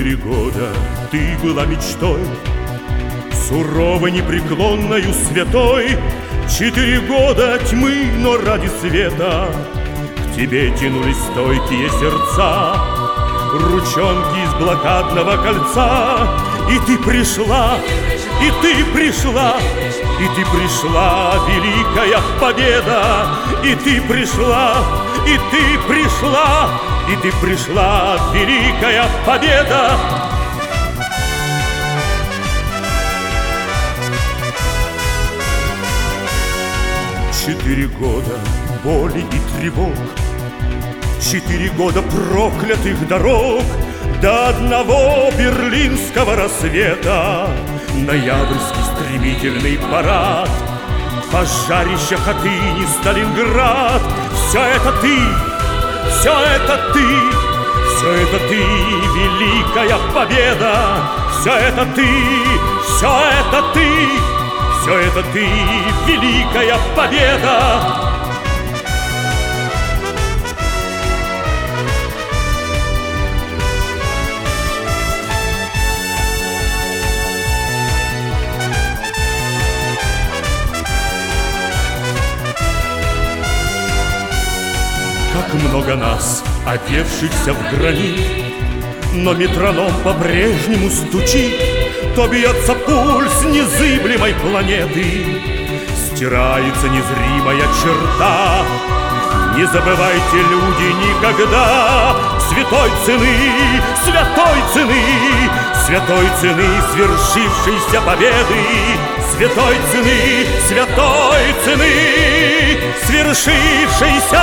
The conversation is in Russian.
4 года ты была мечтой, суровой, непреклонною, святой. 4 года тьмы, но ради света к тебе тянулись стойкие сердца, ручонки из блокадного кольца. И ты пришла, и ты пришла, и ты пришла, великая победа. И ты пришла, и ты пришла, и ты пришла, великая победа. 4 года боли и тревог, 4 года проклятых дорог, до одного берлинского рассвета. Ноябрьский стремительный парад, пожарище Хатыни, Сталинград. Все это ты, все это ты, все это ты, великая победа. Все это ты, все это ты, все это ты, великая победа. Как много нас, одевшихся в гранит, но метроном по-прежнему стучит. То бьется пульс незыблемой планеты, стирается незримая черта. Не забывайте, люди, никогда святой цены, святой цены, святой цены свершившейся победы, святой цены, святой цены свершившейся